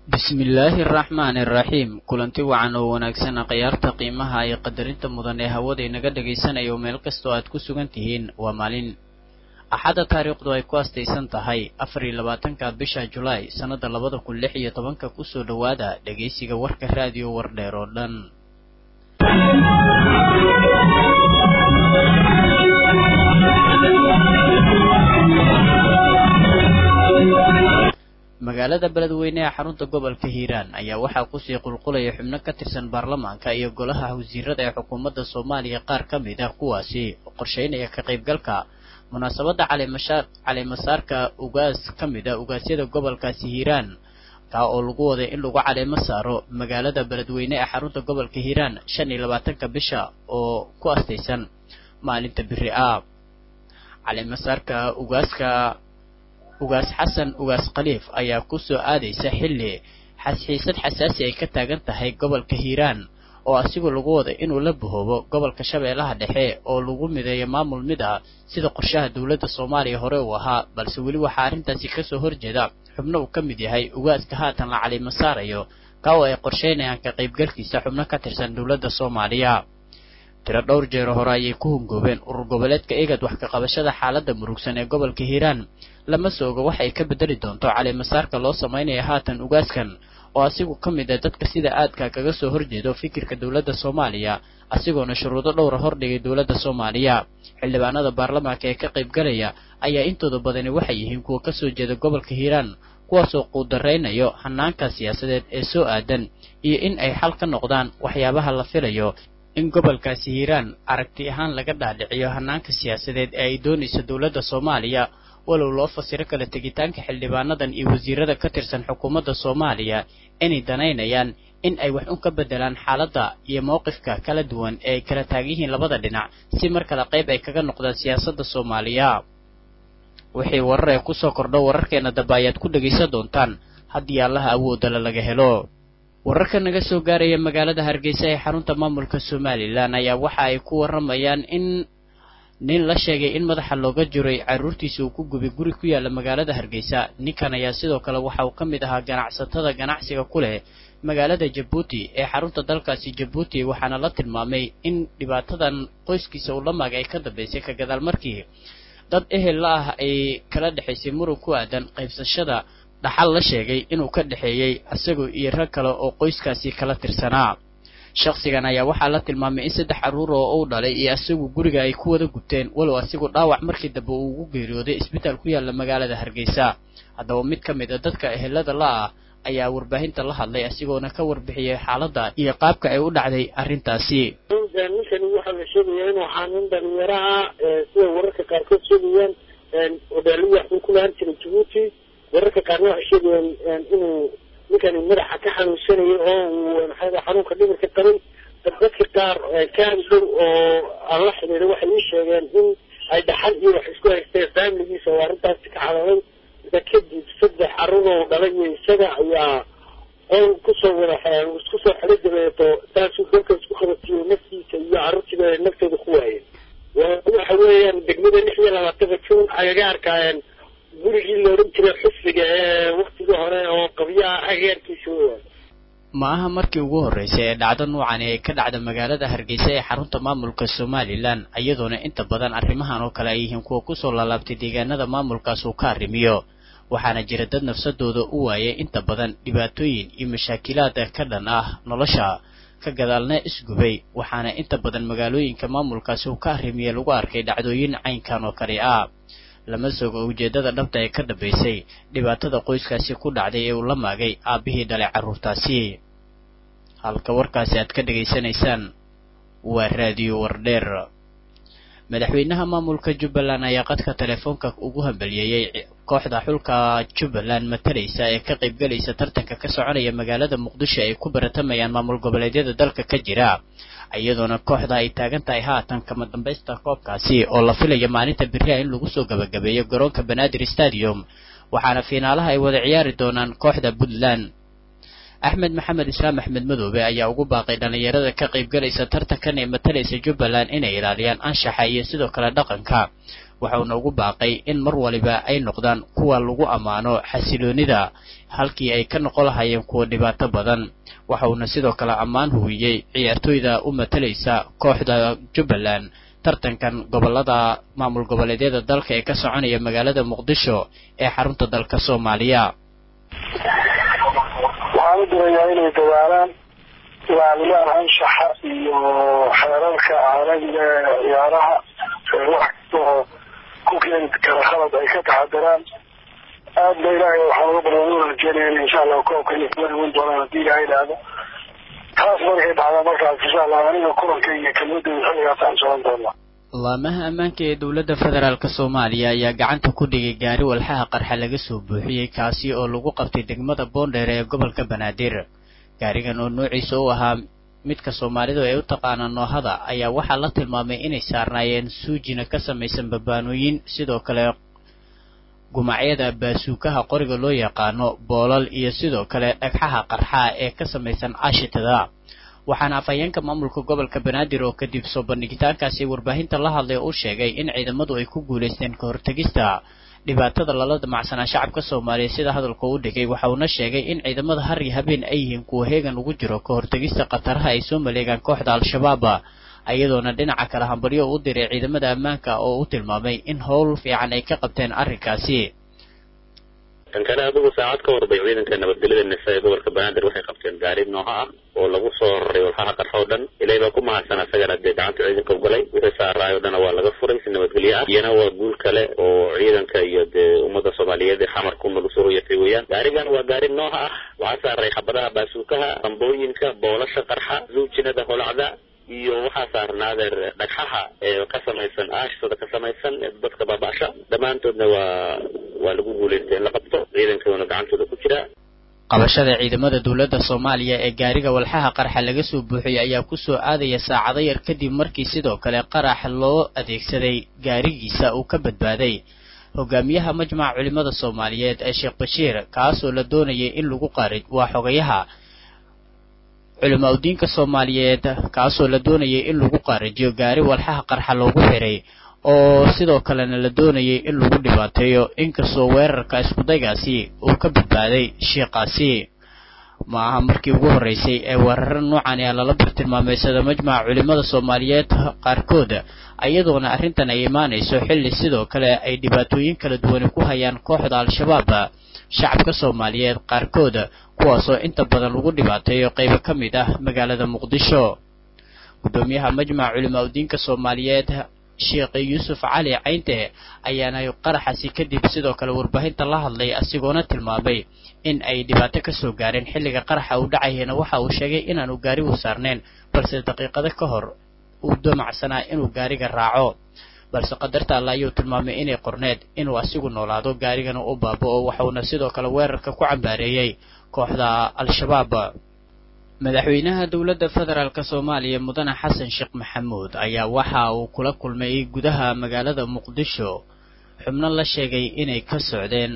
bismillaahi araxmaani araxiim kulanti wacan oo wanaagsan khiyaarta qiimaha iyo qadarinta mudan ee hawada inaga dhagaysanayo meel kastoo aad ku sugan tihiin waa maalin axada taariikhdu ay ku astaysan tahay 24-ka bisha Julaay sanada 2016 kusoo dhawaada dhageysiga warka raadiyo wardheer oo dhan magaalada beledweyne ee xarunta gobolka Hiiraan ayaa waxaa ku sii qulqulaya xubno ka tirsan baarlamaanka iyo golaha wasiirada ee xukuumadda Soomaaliya qaar ka mid ah kuwaasi qorsheynaya ka qaybgalka munaasabadda caleemasaarka ugaas ka mid ah ugaasyada gobolkaasi Hiiraan taa oo lagu waday in lagu caleemo saaro magaalada beledweyne ee xarunta gobolka Hiiraan 25-ka bisha oo ku astaysan maalinta biri ah caleemasaarka ugaas xasan ugaas khaliif ayaa ku soo aadaysa xilli xiisad xasaasi ay ka taagan tahay gobolka Hiiraan oo asigu lagu waday inuu la bahoobo gobolka Shabeellaha Dhexe oo lagu mideeyo maamul mid ah sida qorshaha dawladda Soomaaliya hore u ahaa balse weli waxa arrintaasi ka soo horjeeda xubno uu ka mid yahay ugaaska haatan la caleemo saarayo kaw ay qorsheynayaan ka qaybgalkiisa xubno ka tirsan dawladda Soomaaliya tiro dhowr jeer hore ayay ku hungoobeen urur goboleedka eegad wax ka qabashada xaaladda murugsan ee gobolka Hiiraan lama sooga waxa ay ka bedeli doonto caleemasaarka loo sameeyay haatan ugaaskan oo asigu ka mid ah dadka sida aadka kaga soo horjeedo fikirka dawladda Soomaaliya asigoona shuruudo dhowr hor dhigay dawladda Soomaaliya xildhibaanada baarlamaanka ee ka qaybgalaya ayaa intooda badani waxay yihiin kuwa ka soo jeeda gobolka Hiiraan kuwaas oo quudareynayo hanaanka siyaasadeed ee soo aadan iyo in ay xal ka noqdaan waxyaabaha la filayo in gobolkaasi Hiiraan aragti ahaan laga dhaadhiciyo hanaanka siyaasadeed ee ay doonayso dawladda Soomaaliya walow loo fasiro kala tegitaanka xildhibaanadan iyo wasiirada ka tirsan xukuumadda Soomaaliya inay danaynayaan in ay wax ka bedelaan xaaladda iyo mowqifka kala duwan ee kala taagan labada dhinac si markala qayb ay kaga noqdaan siyaasadda Soomaaliya wixii warar ay ku soo kordho wararkeena dabaayad ku dhageysan doontaan haddii Allah awoodo laga helo wararka naga soo gaaraya magaalada Hargeysa ee xarunta maamulka Soomaaliland ayaa waxa ay ku waramayaan in nin la sheegay in madaxa looga jiray caruurtiisa uu ku gubay guri ku yaala magaalada Hargeysa ninkan ayaa sidoo kale waxa uu ka mid ahaa ganacsatada ganacsiga ku leh magaalada Djibouti ee xarunta dalkaasi Djibouti waxaana la tilmaamay in dhibaatadan qoyskiisa uu la maagay ka dambeysay ka gadaal markii dad ehel ah ay kala dhaxaysay muran ku aadan qaybsashada dhaxal la sheegay inuu ka dhaxeeyay asagoo iyo rag kale oo qoyskaasi kala tirsanaa shakhsigan ayaa waxaa la tilmaamay in 3 caruur oo uu dhalay iyo asagu guriga ay ku wada gubteen walow asigu dhaawac markii dambe uu ugu geeriyooday isbitaal ku yaala magaalada Hargeysa haddaba mid ka mid ah dadka ehelada la ah ayaa warbaahinta la hadlay asigoona ka warbixiyay xaaladda iyo qaabka ay u dhacday arrintaasi ninkan waxa la sheegay inuu xanuun dhalinyaro ah sida wararka qaarkood sheegayaan oo dhalinyaro wax ku laan jiray Djibouti wararka qaarna waxay sheegayaan inuu ninkan madaxa ka xanuunsanayo oo xanuunka dhimirka qabay dadka qaar ka dhow oo alla xiriir waxay sheegeen in ay dhaxal iyo wax isku haysteen family-giisa oo arrintaas ka hadalay kadib 3 caruur oo dhalay isaga ayaa oo ku soo waraxay isku soo xiriirto taas uu dadka isku qabatay naftiisa iyo caruurtiisa naftooda ku waayeen waxa weeyaan degmada 26 Juun ayaga arkayeen gurigii loo oran jiray xusbiga ee waqtigii hore oo qabiyaha ageerkiisa ma aha markii ugu horeysay ee dhacdo noocan ay ka dhacda magaalada Hargeysa ee xarunta maamulka Soomaaliland iyadoona inta badan arrimahan oo kale ay yihiin kuwa ku soo laalaabtay deegaanada maamulkaas uu ka arrimiyo waxaana jira dad nafsadooda u waayay inta badan dhibaatooyin iyo mashaakilaad ka dhan ah nolosha ka gadaalna isgubay waxaana inta badan magaalooyinka maamulkaas uu ka arrimiyo lagu arkay dhacdooyin caynkan oo kale ah lama soogo ujeedada dhabta ee ka dambeysay dhibaatada qoyskaasi ku dhacday ee uu la maagay aabihii dhalay caruurtaasi halka warkaasi aad ka dhageysanaysaan waa raadiyo wardheer madaxweynaha maamulka Jubbaland ayaa qadka telefoonka ugu hambalyeeyay kooxda xulka Jubbaland matalaysa ee ka qaybgalaysa tartanka ka soconaya magaalada Muqdisho ay ku baratamayaan maamul goboleedyada dalka ka jira iyadoona kooxda ay taagan tahay haatan kama dambaysta koobkaasi oo la filayo maalinta biriha in lagu soo gabagabeeyo garoonka Banaadir Stadium waxaana finaalaha ay wada ciyaari doonaan kooxda Puntland Ahmed Maxamed Islaam Ahmed Madoobe ayaa ugu baaqay dhalinyarada ka qaybgalaysa tartankan ee matalaysa Jubbaland inay ilaaliyaan anshaxa iyo sidoo kale dhaqanka waxauna ugu baaqay in mar waliba ay noqdaan kuwa lagu ammaano xasiloonida halkii ay ka noqon lahaayeen kuwa dhibaato badan. waxauna sidoo kale ammaan huwiyey ciyaartooyda u matalaysa kooxda Jubbaland tartankan gobolada maamul goboleedyada dalka ee ka soconaya magaalada Muqdisho ee xarunta dalka Soomaaliya. waxaan u dirayaa inay dadaalaan ilaaliyaan anshaxa iyo xeerarka caalamiga ee ciyaaraha wax oo ku keeni kara khalad ay ka taxadaraan. aad ba ilaahay waxaan uga baryaynaa rajeynayna insha Allah koobka inay wada doonaan haddii ilaahay idhaahdo. taas markay dhacdo markaas insha Allah aniga kulanka iyo kelmadda xilligaas aan socon doonaa. laamaha ammaanka ee dowladda federaalka Soomaaliya ayaa gacanta ku dhigay gaari walxaha qarxa laga soo buuxiyey kaasi oo lagu qabtay degmada Boondheer ee gobolka Banaadir. gaarigan oo noociisa u ahaa midka Soomaalidu ay u taqaanaan noohada ayaa waxaa la tilmaamay inay saarnaayeen suujina ka samaysan babaanooyin, sidoo kale gumacyada baasuukaha qoriga loo yaqaano boolal iyo sidoo kale dhagxaha qarxa ee ka samaysan aashitada. waxaana afhayeenka maamulka gobolka Banaadir oo kadib soo bandhigitaankaasi warbaahinta la hadlay uu sheegay in ciidamadu ay ku guuleysteen ka hortagista dhibaatada lala damacsanaa shacabka Soomaaliyeed sida hadalka uu dhigay. waxa uuna sheegay in ciidamada har iyo habeen ay yihiin kuwa heegan ugu jiro ka hortagista khataraha ay soo maleegaan kooxda Al-Shabaab, ayadoona dhinaca kale hambalyo u diray ciidamada ammaanka oo u tilmaamay in howl fiican ay ka qabteen arrinkaasi. كان أبوه ساعات كور بيعين كان بدلنا النساء قبل كباندر وحي قبتين قارين نوها ولا قصور والحاها قرحودا إلى يبقوا مع سنة سجلت دعانت عيدن كوجلي وتسعى الرأي ودنا ولا قفرين سنة بدلية ينوى قول كلا وعيدن كيد أمة الصومالية دي حمر كم الأسرية فيويا قارين وقارين نوها وعسى الريح بدها باسوكها طنبوين كبولش قرحة زوجنا ده العداء iyo waxa saarnaadeer dhagxaha ee ka samaysan aashada ka samaysan dadka baabasha dhamaantoodna waa lagu guuleystay la qabto ciidankooda gacantooda ku jira. qabashada ciidamada dowladda Soomaaliya ee gaariga walxaha qarxa laga soo buuxiyay ayaa ku soo aadaya saacado yar kadib markii sidoo kale qarax loo adeegsaday gaarigiisa uu ka badbaaday hogaamiyaha majmaca culimada Soomaaliyeed ee Sheekh Bashiir, kaasoo la doonayay in lagu qaarijo waa xogayaha culimada diinka Soomaaliyeed kaasoo la doonayay in lagu qaarijiyo gaari walxaha qarxa loogu xiray oo sidoo kalena la doonayay in lagu dhibaateeyo. inkastoo weerarka isku daygaasi uu ka badbaaday sheekhaasi, ma aha markii ugu horeysay ee weerar noocan ah lala bartilmaameedsada majmaca culimada Soomaaliyeed qaarkood, ayadoona arrintan ay imaanayso xilli sidoo kale ay dhibaatooyin kala duwan ku hayaan kooxda Al-Shabaab shacabka Soomaaliyeed qaarkood, kuwaasoo inta badan lagu dhibaateeyo qaybo ka mid ah magaalada Muqdisho. gudoomiyaha majmaca culimada diinka Soomaaliyeed Sheekh Yuusuf Cali Caynte ayaana qaraxasi kadib sidoo kale warbaahinta la hadlay asigoona tilmaamay in ay dhibaato ka soo gaareen xilliga qaraxa uu dhacayna. waxa uu sheegay inaanu gaari u saarneen balse daqiiqado ka hor uu doomacsanaa inuu gaariga raaco, balse qadarta Allah ayuu tilmaamay inay qorneed inuu asigu noolaado gaarigana u baaba'o. waxauna sidoo kale weerarka ku cambaareeyay kooxda Al-Shabaab. madaxweynaha dowladda federaalka Soomaaliya mudane Xasan Sheekh Maxamuud ayaa waxa uu kula kulmay gudaha magaalada Muqdisho xubno la sheegay inay ka socdeen.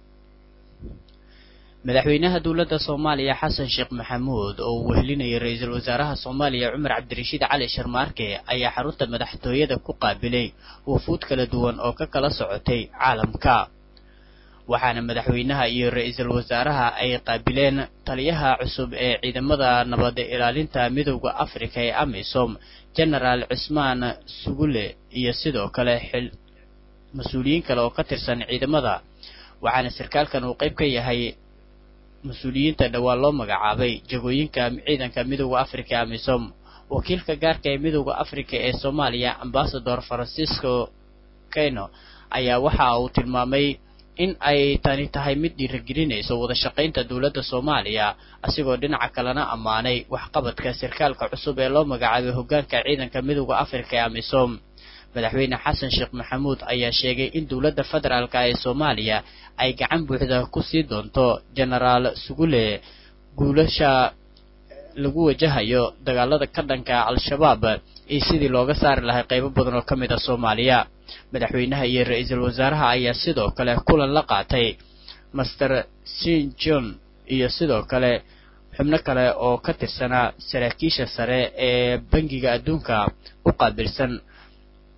madaxweynaha dowladda Soomaaliya Xasan Sheekh Maxamuud oo wehelinayay ra'iisul wasaaraha Soomaaliya Cumar Cabdirashiid Cali Sharmaarke ayaa xarunta madaxtooyada ku qaabilay wufuud kala duwan oo ka kala socotay caalamka. waxaana madaxweynaha iyo ra'iisul wasaaraha ay qaabileen taliyaha cusub ee ciidamada nabad ilaalinta midowga Afrika ee AMISOM General Cusmaan Sugule iyo sidoo kale mas'uuliyiin kale oo ka tirsan ciidamada. waxaana sarkaalkan uu qayb ka yahay mas'uuliyiinta dhawaan loo magacaabay jagooyinka ciidanka midowga Afrika ee AMISOM. wakiilka gaarka ee midowga Afrika ee Soomaaliya Ambassador Francisco Keno ayaa waxa uu tilmaamay in ay tani tahay mid dhiirigelinayso wada shaqaynta dowladda Soomaaliya, asigoo dhinaca kalena ammaanay waxqabadka sarkaalka cusub ee loo magacaabay hoggaanka ciidanka midowga Afrika ee AMISOM. madaxweyne Xasan Sheekh Maxamuud ayaa sheegay in dowladda federaalka ee Soomaaliya ay gacan buuxda ku sii doonto General Sugule guulasha lagu wajahayo dagaalada ka dhanka Al-Shabaab iyo sidii looga saari lahaa qaybo badan oo ka mid ah Soomaaliya. madaxweynaha iyo ra'iisul wasaaraha ayaa sidoo kale kulan la qaatay Master Sin John iyo sidoo kale xubno kale oo ka tirsanaa saraakiisha sare ee bangiga adduunka u qaabilsan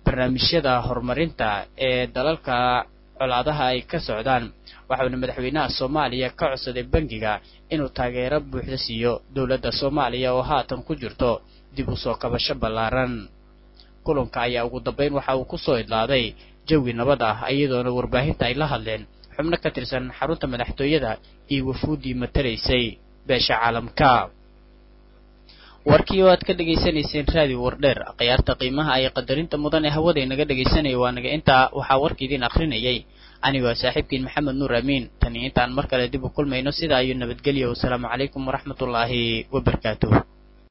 barnaamijyada horumarinta ee dalalka colaadaha ay ka socdaan waxaana madaxweynaha Soomaaliya ka codsaday bangiga inuu taageero buuxda siiyo dawladda Soomaaliya oo haatan ku jirto dib u soo kabasho ballaaran kulanka ayaa ugu dambeyn waxa uu ku soo idlaaday jawi nabad ah iyadoona warbaahinta ay la hadleen xubno ka tirsan xarunta madaxtooyada iyo wafuudii matalaysay beesha caalamka warkii oo aad ka dhageysanayseen raadi wardheer qiyaarta qiimaha ay qadarinta mudan ee hawada inaga dhageysanay waa naga intaa waxaa warkiidin akhrinayay anigoo saaxiibkiin maxamed nuur amiin tan intaan mar kale dib u kulmayno sidaa iyo nabadgelyo wassalaamu calaykum waraxmatullaahi wabarakaatuh